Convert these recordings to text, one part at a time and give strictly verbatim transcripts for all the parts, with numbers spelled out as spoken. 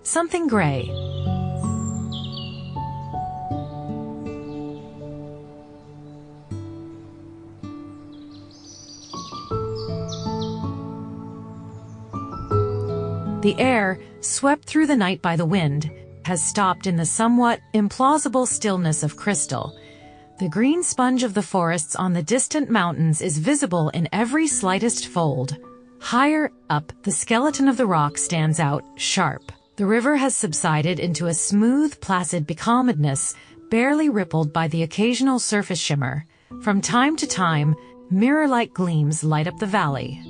Something gray. The air, swept through the night by the wind, has stopped in the somewhat implausible stillness of crystal. The green sponge of the forests on the distant mountains is visible in every slightest fold. Higher up, the skeleton of the rock stands out, sharp. The river has subsided into a smooth, placid becalmedness, barely rippled by the occasional surface shimmer. From time to time, mirror-like gleams light up the valley.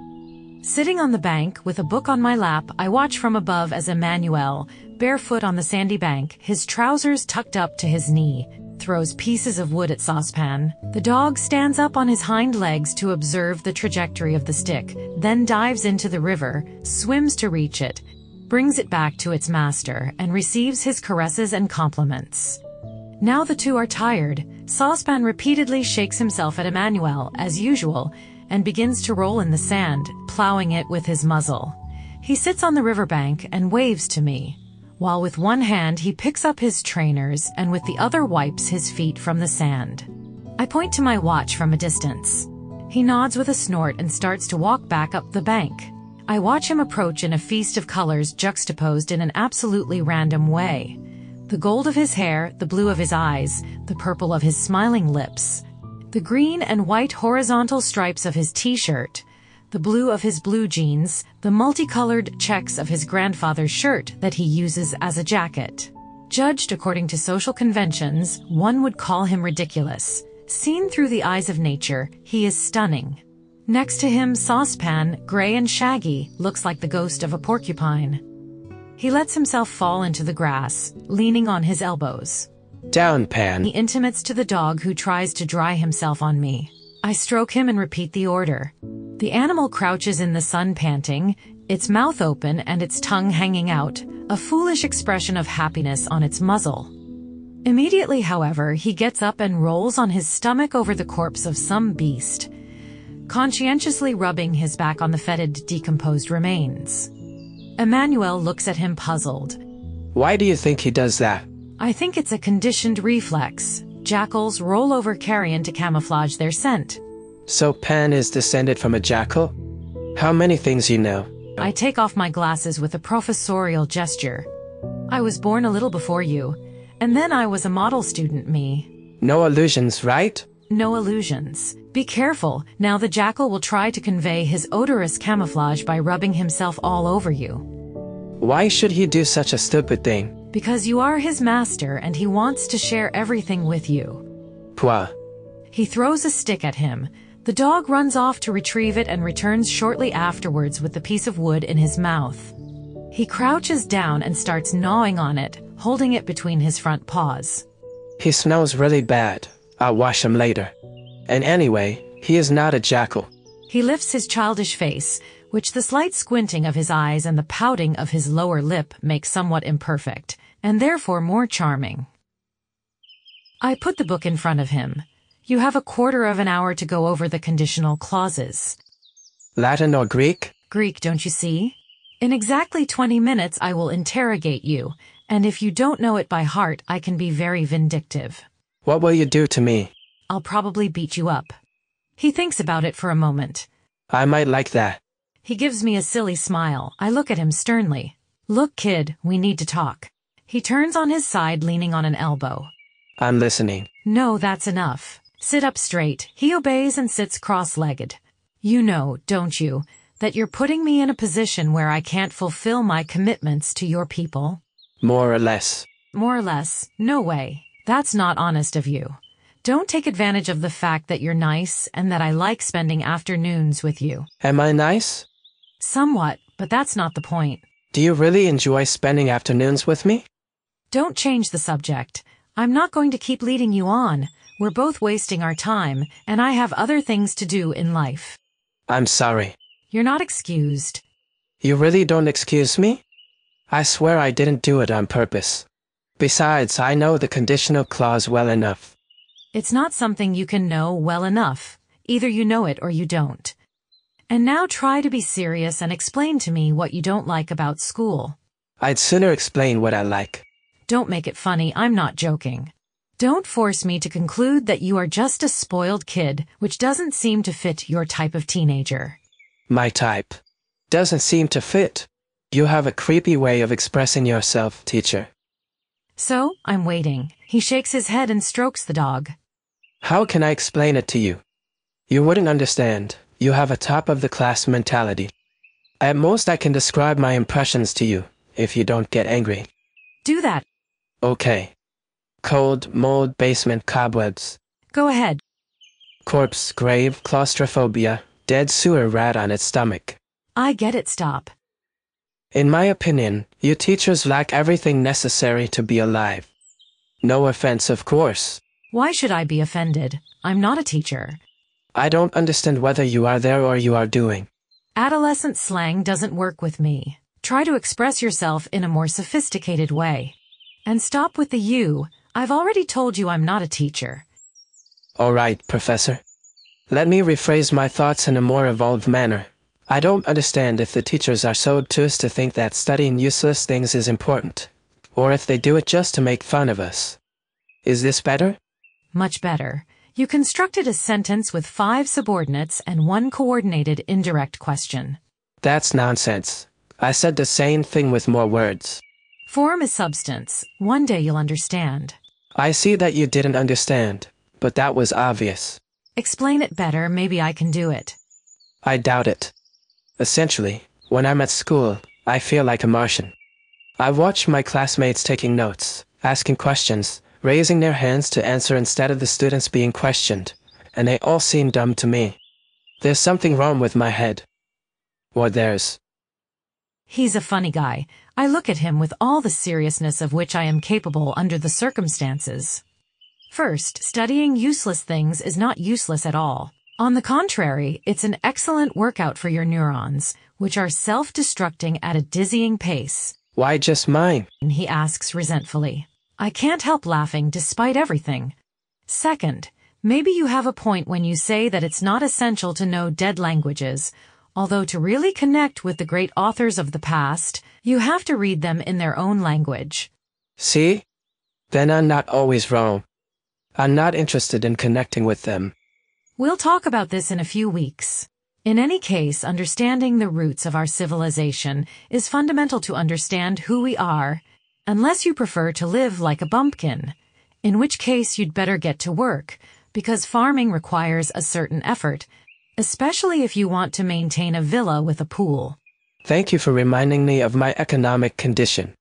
Sitting on the bank, with a book on my lap, I watch from above as Emmanuel, barefoot on the sandy bank, his trousers tucked up to his knee, throws pieces of wood at Saucepan. The dog stands up on his hind legs to observe the trajectory of the stick, then dives into the river, swims to reach it, brings it back to its master, and receives his caresses and compliments. Now the two are tired. Saucepan repeatedly shakes himself at Emmanuel, as usual, and begins to roll in the sand, plowing it with his muzzle. He sits on the riverbank and waves to me, while with one hand he picks up his trainers and with the other wipes his feet from the sand. I point to my watch from a distance. He nods with a snort and starts to walk back up the bank. I watch him approach in a feast of colors juxtaposed in an absolutely random way. The gold of his hair, the blue of his eyes, the purple of his smiling lips, the green and white horizontal stripes of his t-shirt, the blue of his blue jeans, the multicolored checks of his grandfather's shirt that he uses as a jacket. Judged according to social conventions, one would call him ridiculous. Seen through the eyes of nature, he is stunning. Next to him, Saucepan, gray and shaggy, looks like the ghost of a porcupine. He lets himself fall into the grass, leaning on his elbows. Down, Pan. He intimates to the dog who tries to dry himself on me. I stroke him and repeat the order. The animal crouches in the sun panting, its mouth open and its tongue hanging out, a foolish expression of happiness on its muzzle. Immediately, however, he gets up and rolls on his stomach over the corpse of some beast, conscientiously rubbing his back on the fetid, decomposed remains. Emmanuel looks at him puzzled. Why do you think he does that? I think it's a conditioned reflex. Jackals roll over carrion to camouflage their scent. So Pan is descended from a jackal? How many things you know? I take off my glasses with a professorial gesture. I was born a little before you, and then I was a model student me. No illusions, right? No illusions. Be careful, now the jackal will try to convey his odorous camouflage by rubbing himself all over you. Why should he do such a stupid thing? Because you are his master and he wants to share everything with you. Pwah. He throws a stick at him. The dog runs off to retrieve it and returns shortly afterwards with the piece of wood in his mouth. He crouches down and starts gnawing on it, holding it between his front paws. He smells really bad. I'll wash him later. And anyway, he is not a jackal. He lifts his childish face, which the slight squinting of his eyes and the pouting of his lower lip make somewhat imperfect, and therefore more charming. I put the book in front of him. You have a quarter of an hour to go over the conditional clauses. Latin or Greek? Greek, don't you see? In exactly twenty minutes I will interrogate you, and if you don't know it by heart I can be very vindictive. What will you do to me? I'll probably beat you up. He thinks about it for a moment. I might like that. He gives me a silly smile. I look at him sternly. Look, kid, we need to talk. He turns on his side, leaning on an elbow. I'm listening. No, that's enough. Sit up straight. He obeys and sits cross-legged. You know, don't you, that you're putting me in a position where I can't fulfill my commitments to your people? More or less. More or less. No way. That's not honest of you. Don't take advantage of the fact that you're nice and that I like spending afternoons with you. Am I nice? Somewhat, but that's not the point. Do you really enjoy spending afternoons with me? Don't change the subject. I'm not going to keep leading you on. We're both wasting our time, and I have other things to do in life. I'm sorry. You're not excused. You really don't excuse me? I swear I didn't do it on purpose. Besides, I know the conditional clause well enough. It's not something you can know well enough. Either you know it or you don't. And now try to be serious and explain to me what you don't like about school. I'd sooner explain what I like. Don't make it funny, I'm not joking. Don't force me to conclude that you are just a spoiled kid, which doesn't seem to fit your type of teenager. My type. Doesn't seem to fit. You have a creepy way of expressing yourself, teacher. So, I'm waiting. He shakes his head and strokes the dog. How can I explain it to you? You wouldn't understand. You have a top-of-the-class mentality. At most I can describe my impressions to you, if you don't get angry. Do that. Okay. Cold, mold, basement, cobwebs. Go ahead. Corpse, grave, claustrophobia, dead sewer rat on its stomach. I get it, stop. In my opinion, you teachers lack everything necessary to be alive. No offense, of course. Why should I be offended? I'm not a teacher. I don't understand whether you are there or you are doing. Adolescent slang doesn't work with me. Try to express yourself in a more sophisticated way. And stop with the you. I've already told you I'm not a teacher. All right, Professor. Let me rephrase my thoughts in a more evolved manner. I don't understand if the teachers are so obtuse to think that studying useless things is important, or if they do it just to make fun of us. Is this better? Much better. You constructed a sentence with five subordinates and one coordinated indirect question. That's nonsense. I said the same thing with more words. Form is substance. One day you'll understand. I see that you didn't understand, but that was obvious. Explain it better, maybe I can do it. I doubt it. Essentially, when I'm at school, I feel like a Martian. I watch my classmates taking notes, asking questions, raising their hands to answer instead of the students being questioned, and they all seem dumb to me. There's something wrong with my head. Or theirs. He's a funny guy. I look at him with all the seriousness of which I am capable under the circumstances. First, studying useless things is not useless at all. On the contrary, it's an excellent workout for your neurons, which are self-destructing at a dizzying pace. Why just mine? He asks resentfully. I can't help laughing despite everything. Second, maybe you have a point when you say that it's not essential to know dead languages, although to really connect with the great authors of the past, you have to read them in their own language. See? Then I'm not always wrong. I'm not interested in connecting with them. We'll talk about this in a few weeks. In any case, understanding the roots of our civilization is fundamental to understand who we are, unless you prefer to live like a bumpkin, in which case you'd better get to work, because farming requires a certain effort, especially if you want to maintain a villa with a pool. Thank you for reminding me of my economic condition.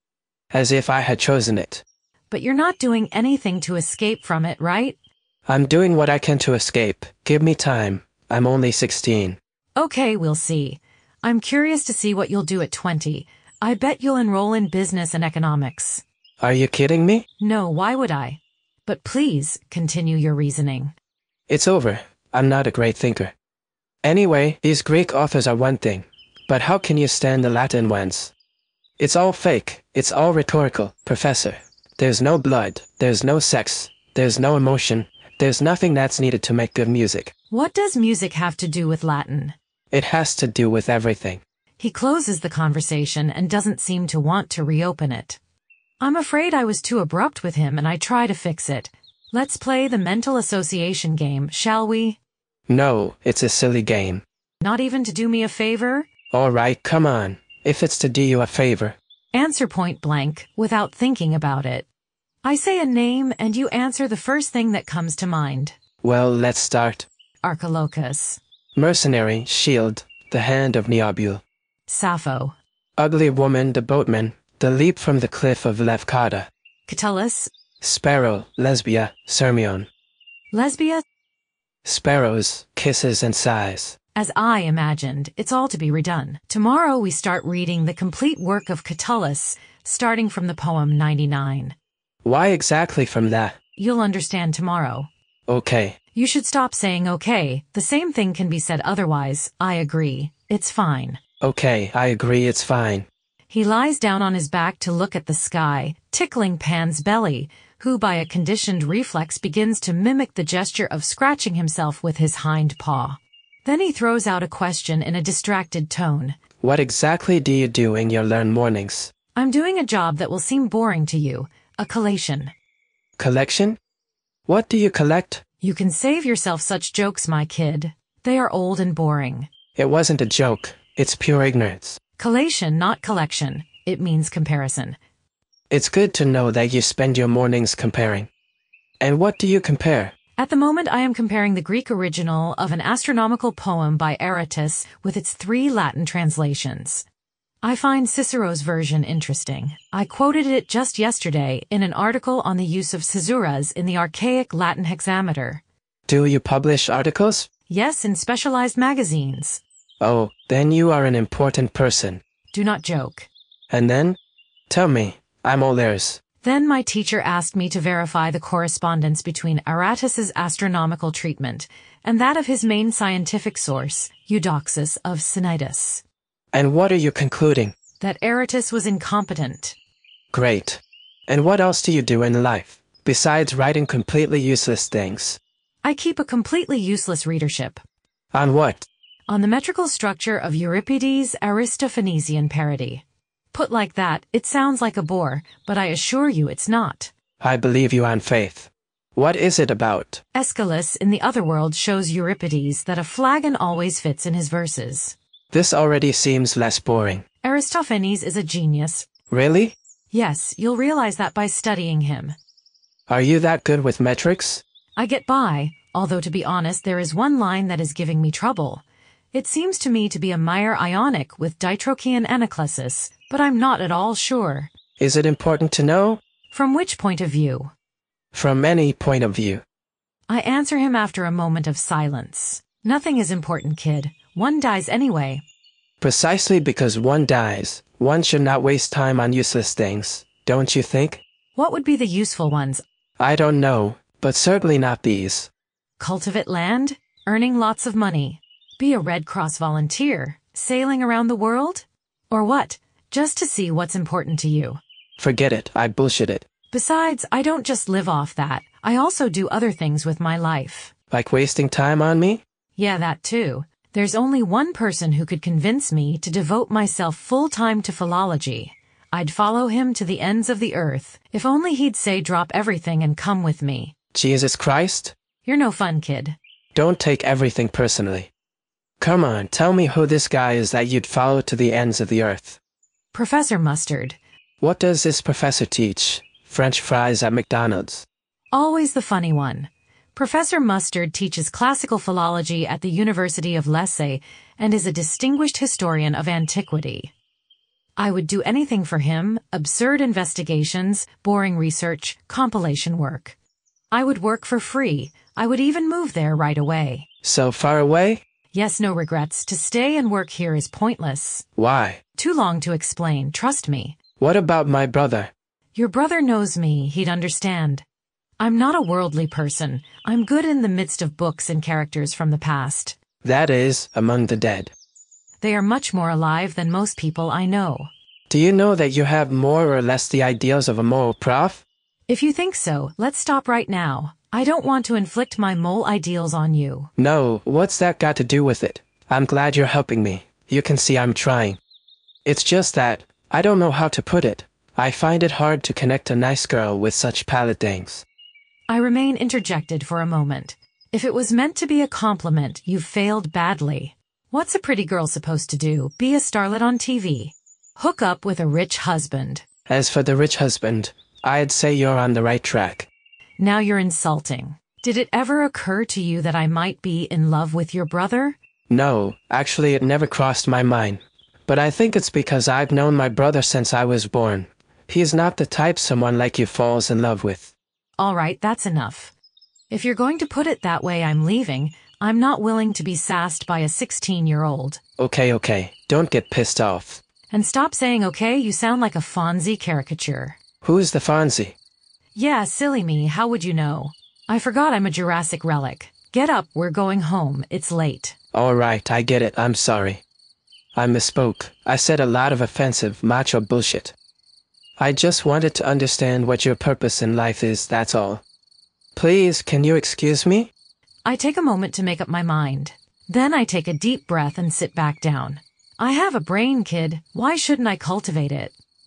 As if I had chosen it. But you're not doing anything to escape from it, right? I'm doing what I can to escape. Give me time. I'm only sixteen. Okay, we'll see. I'm curious to see what you'll do at twenty. I bet you'll enroll in business and economics. Are you kidding me? No, why would I? But please, continue your reasoning. It's over. I'm not a great thinker. Anyway, these Greek authors are one thing. But how can you stand the Latin ones? It's all fake. It's all rhetorical, Professor. There's no blood. There's no sex. There's no emotion. There's nothing that's needed to make good music. What does music have to do with Latin? It has to do with everything. He closes the conversation and doesn't seem to want to reopen it. I'm afraid I was too abrupt with him and I try to fix it. Let's play the mental association game, shall we? No, it's a silly game. Not even to do me a favor? All right, come on. If it's to do you a favor. Answer point blank, without thinking about it. I say a name and you answer the first thing that comes to mind. Well, let's start. Archilochus. Mercenary, shield, the hand of Neobule. Sappho. Ugly woman, the boatman, the leap from the cliff of Leucada. Catullus. Sparrow, Lesbia, Sirmione. Lesbia. Sparrows, kisses and sighs. As I imagined, it's all to be redone. Tomorrow we start reading the complete work of Catullus, starting from the poem ninety-nine. Why exactly from that? You'll understand tomorrow. Okay. You should stop saying okay. The same thing can be said otherwise. I agree. It's fine. Okay, I agree it's fine. He lies down on his back to look at the sky, tickling Pan's belly, who by a conditioned reflex begins to mimic the gesture of scratching himself with his hind paw. Then he throws out a question in a distracted tone. What exactly do you do in your learn mornings? I'm doing a job that will seem boring to you, a collation. Collection? What do you collect? You can save yourself such jokes, my kid. They are old and boring. It wasn't a joke. It's pure ignorance. Collation, not collection. It means comparison. It's good to know that you spend your mornings comparing. And what do you compare? At the moment I am comparing the Greek original of an astronomical poem by Aratus with its three Latin translations. I find Cicero's version interesting. I quoted it just yesterday in an article on the use of caesuras in the archaic Latin hexameter. Do you publish articles? Yes, in specialized magazines. Oh, then you are an important person. Do not joke. And then? Tell me. I'm all ears. Then my teacher asked me to verify the correspondence between Aratus's astronomical treatment and that of his main scientific source, Eudoxus of Cnidus. And what are you concluding? That Aratus was incompetent. Great. And what else do you do in life, besides writing completely useless things? I keep a completely useless readership. On what? On the metrical structure of Euripides' Aristophanesian parody. Put like that, it sounds like a bore, but I assure you it's not. I believe you on faith. What is it about? Aeschylus in the other world shows Euripides that a flagon always fits in his verses. This already seems less boring. Aristophanes is a genius. Really? Yes, you'll realize that by studying him. Are you that good with metrics? I get by, although to be honest there is one line that is giving me trouble. It seems to me to be a Meyer Ionic with ditrochian anaclesis, but I'm not at all sure. Is it important to know? From which point of view? From any point of view. I answer him after a moment of silence. Nothing is important, kid. One dies anyway. Precisely because one dies, one should not waste time on useless things, don't you think? What would be the useful ones? I don't know, but certainly not these. Cultivate land? Earning lots of money? Be a Red Cross volunteer? Sailing around the world? Or what? Just to see what's important to you. Forget it, I bullshit it. Besides, I don't just live off that. I also do other things with my life. Like wasting time on me? Yeah, that too. There's only one person who could convince me to devote myself full-time to philology. I'd follow him to the ends of the earth, if only he'd say drop everything and come with me. Jesus Christ? You're no fun, kid. Don't take everything personally. Come on, tell me who this guy is that you'd follow to the ends of the earth. Professor Mustard. What does this professor teach? French fries at McDonald's. Always the funny one. Professor Mustard teaches classical philology at the University of Lecce and is a distinguished historian of antiquity. I would do anything for him, absurd investigations, boring research, compilation work. I would work for free. I would even move there right away. So far away? Yes, no regrets. To stay and work here is pointless. Why? Too long to explain, trust me. What about my brother? Your brother knows me, he'd understand. I'm not a worldly person. I'm good in the midst of books and characters from the past. That is, among the dead. They are much more alive than most people I know. Do you know that you have more or less the ideals of a moral prof? If you think so, let's stop right now. I don't want to inflict my mole ideals on you. No, what's that got to do with it? I'm glad you're helping me. You can see I'm trying. It's just that, I don't know how to put it. I find it hard to connect a nice girl with such pallid things. I remain interjected for a moment. If it was meant to be a compliment, you've failed badly. What's a pretty girl supposed to do? Be a starlet on T V? Hook up with a rich husband? As for the rich husband, I'd say you're on the right track. Now you're insulting. Did it ever occur to you that I might be in love with your brother? No, actually it never crossed my mind. But I think it's because I've known my brother since I was born. He's not the type someone like you falls in love with. All right, that's enough. If you're going to put it that way, I'm leaving. I'm not willing to be sassed by a sixteen-year-old. Okay, okay. Don't get pissed off. And stop saying okay, you sound like a Fonzie caricature. Who's the Fonzie? Yeah, silly me, how would you know? I forgot I'm a Jurassic relic. Get up, we're going home, it's late. All right, I get it, I'm sorry. I misspoke. I said a lot of offensive, macho bullshit. I just wanted to understand what your purpose in life is, that's all. Please, can you excuse me? I take a moment to make up my mind. Then I take a deep breath and sit back down. I have a brain, kid. Why shouldn't I cultivate it?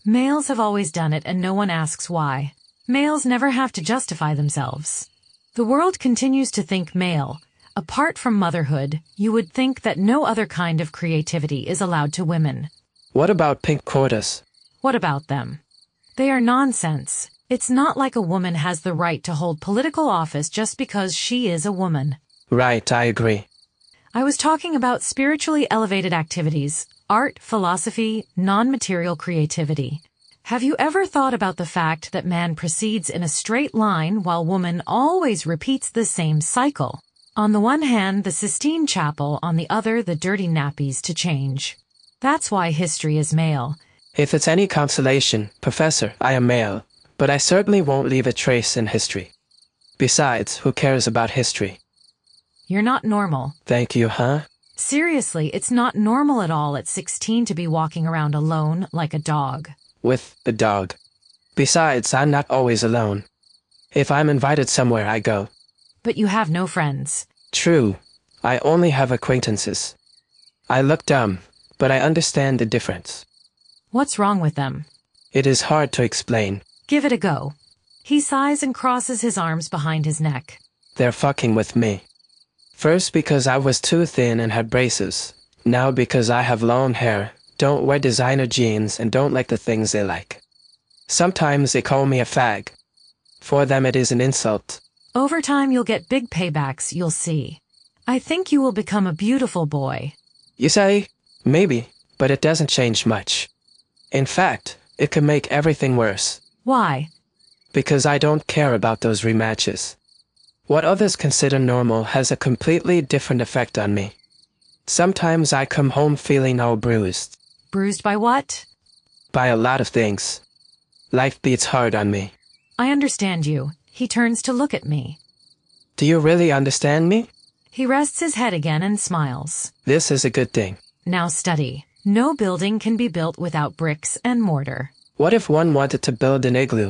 Males have always done it and no one asks why. Males never have to justify themselves. The world continues to think male. Apart from motherhood, you would think that no other kind of creativity is allowed to women. What about pink quotas? What about them? They are nonsense. It's not like a woman has the right to hold political office just because she is a woman. Right, I agree. I was talking about spiritually elevated activities, art, philosophy, non-material creativity. Have you ever thought about the fact that man proceeds in a straight line while woman always repeats the same cycle? On the one hand, the Sistine Chapel, on the other, the dirty nappies to change. That's why history is male. If it's any consolation, Professor, I am male, but I certainly won't leave a trace in history. Besides, who cares about history? You're not normal. Thank you, huh? Seriously, it's not normal at all at sixteen to be walking around alone like a dog. With a dog. Besides, I'm not always alone. If I'm invited somewhere, I go. But you have no friends. True. I only have acquaintances. I look dumb, but I understand the difference. What's wrong with them? It is hard to explain. Give it a go. He sighs and crosses his arms behind his neck. They're fucking with me. First because I was too thin and had braces. Now because I have long hair, don't wear designer jeans, and don't like the things they like. Sometimes they call me a fag. For them it is an insult. Over time you'll get big paybacks, you'll see. I think you will become a beautiful boy. You say? Maybe, but it doesn't change much. In fact, it could make everything worse. Why? Because I don't care about those rematches. What others consider normal has a completely different effect on me. Sometimes I come home feeling all bruised. Bruised by what? By a lot of things. Life beats hard on me. I understand you. He turns to look at me. Do you really understand me? He rests his head again and smiles. This is a good thing. Now study. No building can be built without bricks and mortar. What if one wanted to build an igloo?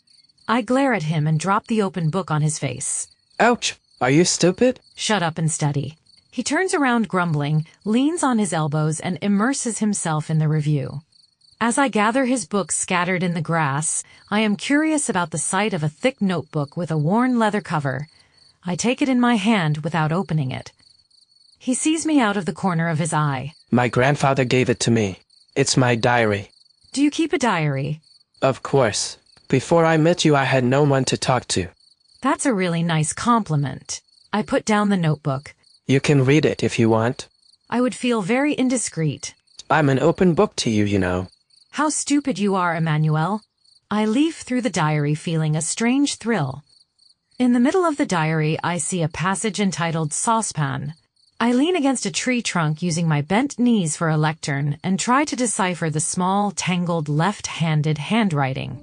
I glare at him and drop the open book on his face. Ouch! Are you stupid? Shut up and study. He turns around grumbling, leans on his elbows, and immerses himself in the review. As I gather his books scattered in the grass, I am curious about the sight of a thick notebook with a worn leather cover. I take it in my hand without opening it. He sees me out of the corner of his eye. My grandfather gave it to me. It's my diary. Do you keep a diary? Of course. Before I met you, I had no one to talk to. That's a really nice compliment. I put down the notebook. You can read it if you want. I would feel very indiscreet. I'm an open book to you, you know. How stupid you are, Emmanuel. I leaf through the diary feeling a strange thrill. In the middle of the diary, I see a passage entitled Saucepan. I lean against a tree trunk using my bent knees for a lectern and try to decipher the small, tangled, left-handed handwriting.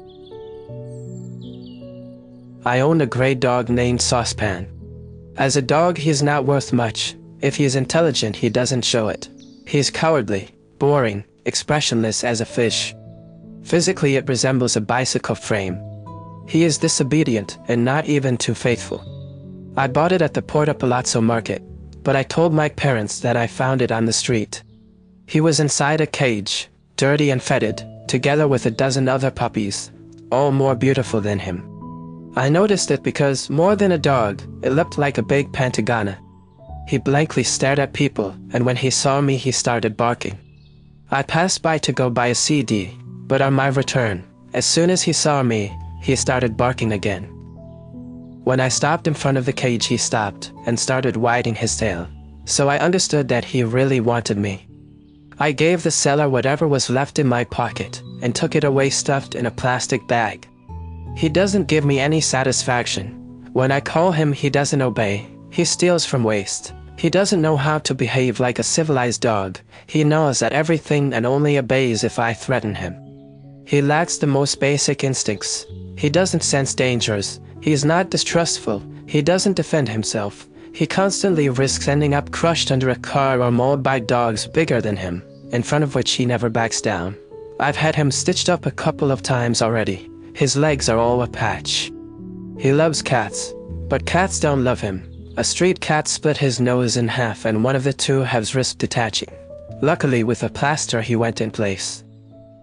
I own a gray dog named Saucepan. As a dog, he is not worth much. If he is intelligent, he doesn't show it. He is cowardly, boring, expressionless as a fish. Physically, it resembles a bicycle frame. He is disobedient and not even too faithful. I bought it at the Porta Palazzo market, but I told my parents that I found it on the street. He was inside a cage, dirty and fetid, together with a dozen other puppies, all more beautiful than him. I noticed it because, more than a dog, it looked like a big Pantagana. He blankly stared at people, and when he saw me, he started barking. I passed by to go buy a C D, but on my return, as soon as he saw me, he started barking again. When I stopped in front of the cage, he stopped and started wagging his tail, so I understood that he really wanted me. I gave the seller whatever was left in my pocket and took it away stuffed in a plastic bag. He doesn't give me any satisfaction. When I call him, he doesn't obey. He steals from waste. He doesn't know how to behave like a civilized dog. He knows that everything and only obeys if I threaten him. He lacks the most basic instincts. He doesn't sense dangers. He is not distrustful. He doesn't defend himself. He constantly risks ending up crushed under a car or mauled by dogs bigger than him, in front of which he never backs down. I've had him stitched up a couple of times already. His legs are all a patch. He loves cats, but cats don't love him. A street cat split his nose in half and one of the two has risked detaching. Luckily, with a plaster he went in place.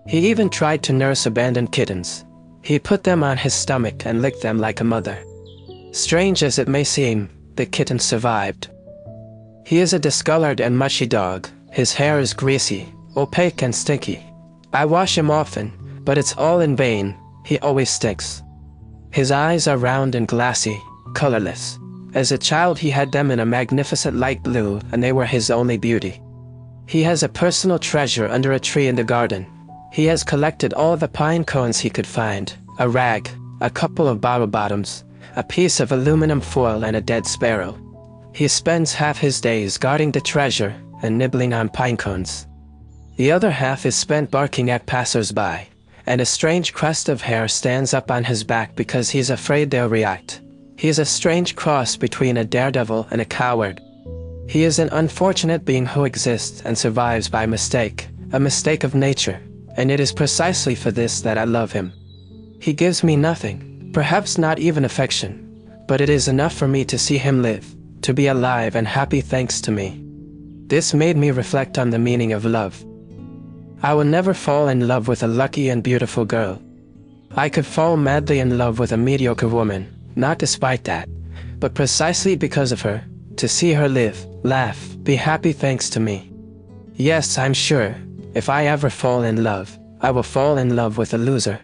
He even tried to nurse abandoned kittens. He put them on his stomach and licked them like a mother. Strange as it may seem, the kitten survived. He is a discolored and mushy dog. His hair is greasy, opaque and stinky. I wash him often, but it's all in vain. He always stinks. His eyes are round and glassy, colorless. As a child he had them in a magnificent light blue, and they were his only beauty. He has a personal treasure under a tree in the garden. He has collected all the pine cones he could find, a rag, a couple of bottle bottoms, a piece of aluminum foil and a dead sparrow. He spends half his days guarding the treasure and nibbling on pine cones. The other half is spent barking at passers-by, and a strange crest of hair stands up on his back because he's afraid they'll react. He is a strange cross between a daredevil and a coward. He is an unfortunate being who exists and survives by mistake, a mistake of nature, and it is precisely for this that I love him. He gives me nothing, perhaps not even affection, but it is enough for me to see him live, to be alive and happy thanks to me. This made me reflect on the meaning of love. I will never fall in love with a lucky and beautiful girl. I could fall madly in love with a mediocre woman, not despite that, but precisely because of her, to see her live, laugh, be happy thanks to me. Yes, I'm sure, if I ever fall in love, I will fall in love with a loser.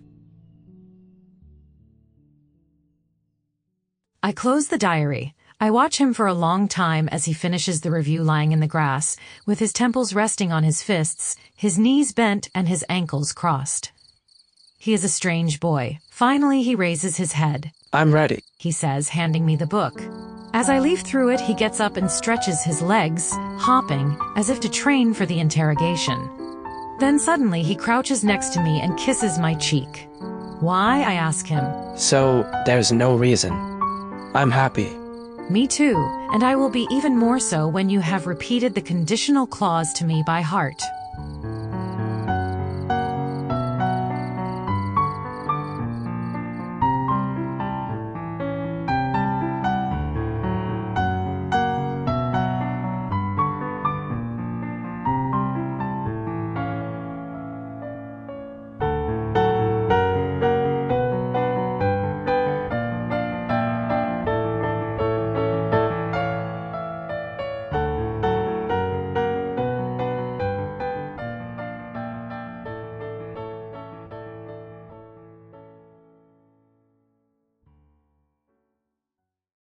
I close the diary. I watch him for a long time as he finishes the review lying in the grass, with his temples resting on his fists, his knees bent and his ankles crossed. He is a strange boy. Finally he raises his head. I'm ready, he says, handing me the book. As I leaf through it, he gets up and stretches his legs, hopping, as if to train for the interrogation. Then suddenly he crouches next to me and kisses my cheek. Why, I ask him. So, there's no reason. I'm happy. Me too, and I will be even more so when you have repeated the conditional clause to me by heart.